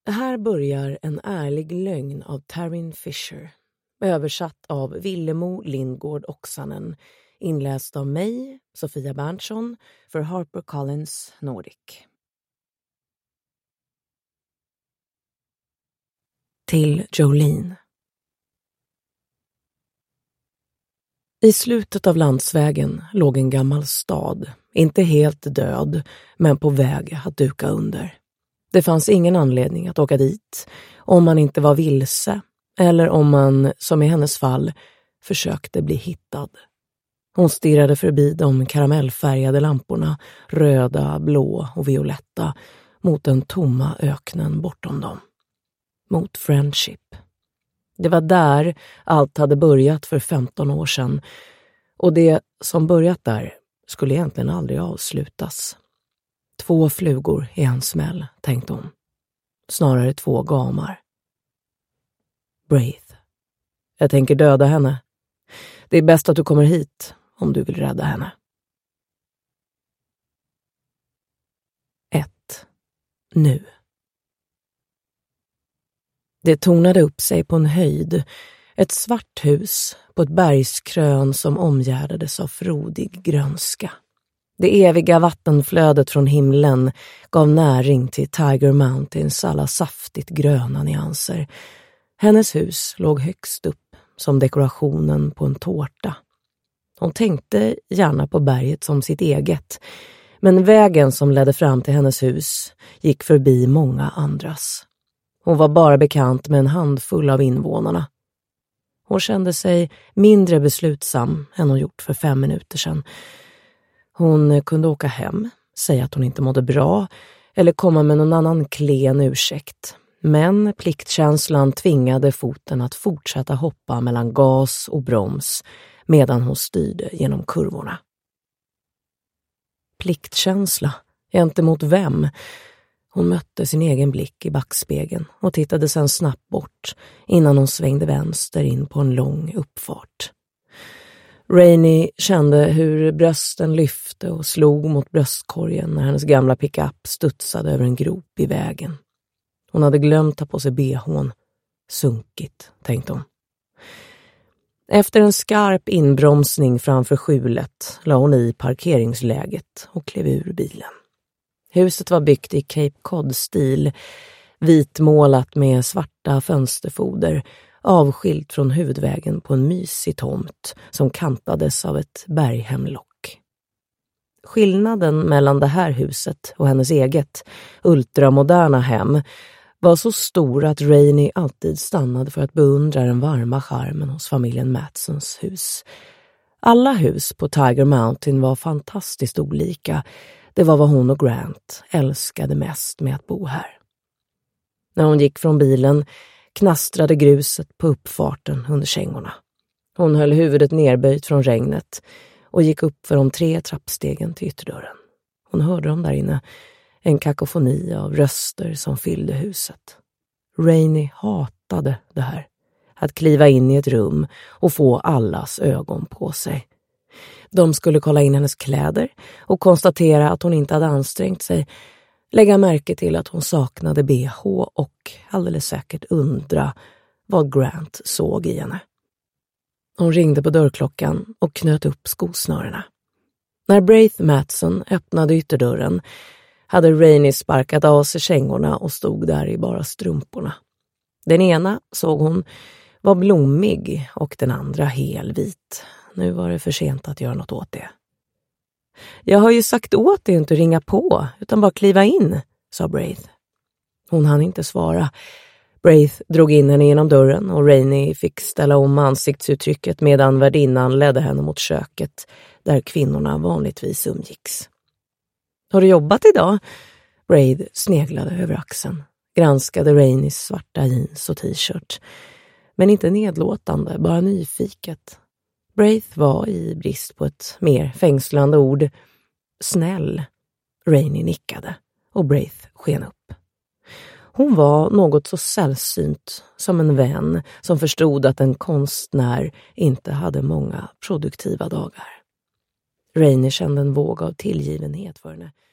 Här börjar en ärlig lögn av Taryn Fisher, översatt av Villemo Lindgård Oksanen, inläst av mig, Sofia Berntsson, för HarperCollins Nordic. Till Jolene. I slutet av landsvägen låg en gammal stad, inte helt död, men på väg att duka under. Det fanns ingen anledning att åka dit, om man inte var vilse, eller om man, som i hennes fall, försökte bli hittad. Hon stirrade förbi de karamellfärgade lamporna, röda, blå och violetta, mot den tomma öknen bortom dem. Mot Friendship. Det var där allt hade börjat för 15 år sedan, och det som börjat där skulle egentligen aldrig avslutas. 2 flugor i en smäll, tänkte hon. Snarare 2 gamar. Braith. Jag tänker döda henne. Det är bäst att du kommer hit om du vill rädda henne. 1. Nu. Det tornade upp sig på en höjd, ett svart hus på ett bergskrön som omgärdades av frodig grönska. Det eviga vattenflödet från himlen gav näring till Tiger Mountains alla saftigt gröna nyanser. Hennes hus låg högst upp som dekorationen på en tårta. Hon tänkte gärna på berget som sitt eget, men vägen som ledde fram till hennes hus gick förbi många andras. Hon var bara bekant med en handfull av invånarna. Hon kände sig mindre beslutsam än hon gjort för 5 minuter sedan. Hon kunde åka hem, säga att hon inte mådde bra eller komma med någon annan klen ursäkt. Men pliktkänslan tvingade foten att fortsätta hoppa mellan gas och broms medan hon styrde genom kurvorna. Pliktkänsla? Gentemot vem? Hon mötte sin egen blick i backspegeln och tittade sedan snabbt bort innan hon svängde vänster in på en lång uppfart. Rainey kände hur brösten lyfte och slog mot bröstkorgen när hennes gamla pickup studsade över en grop i vägen. Hon hade glömt ta på sig BH:n. Sunkigt, tänkte hon. Efter en skarp inbromsning framför skjulet la hon i parkeringsläget och klev ur bilen. Huset var byggt i Cape Cod-stil, vitmålat med svarta fönsterfoder, avskilt från huvudvägen på en mysig tomt som kantades av ett berghemlock. Skillnaden mellan det här huset och hennes eget ultramoderna hem var så stor att Rainey alltid stannade för att beundra den varma charmen hos familjen Matsons hus. Alla hus på Tiger Mountain var fantastiskt olika. Det var vad hon och Grant älskade mest med att bo här. När hon gick från bilen knastrade gruset på uppfarten under kängorna. Hon höll huvudet nerböjt från regnet och gick upp för de 3 trappstegen till ytterdörren. Hon hörde dem där inne, en kakofoni av röster som fyllde huset. Rainey hatade det här, att kliva in i ett rum och få allas ögon på sig. De skulle kolla in hennes kläder och konstatera att hon inte hade ansträngt sig, lägga märke till att hon saknade BH och alldeles säkert undra vad Grant såg i henne. Hon ringde på dörrklockan och knöt upp skosnörena. När Braith Matson öppnade ytterdörren hade Rainey sparkat av sig kängorna och stod där i bara strumporna. Den ena, såg hon, var blommig och den andra helvit. Nu var det för sent att göra något åt det. Jag har ju sagt åt dig inte att ringa på, utan bara kliva in, sa Braith. Hon hann inte svara. Braith drog in henne genom dörren och Rainey fick ställa om ansiktsuttrycket medan värdinnan ledde henne mot köket där kvinnorna vanligtvis umgicks. Har du jobbat idag? Braith sneglade över axeln, granskade Raineys svarta jeans och t-shirt. Men inte nedlåtande, bara nyfiket. Braith var i brist på ett mer fängslande ord snäll. Rainey nickade och Braith sken upp. Hon var något så sällsynt som en vän som förstod att en konstnär inte hade många produktiva dagar. Rainey kände en våg av tillgivenhet för henne.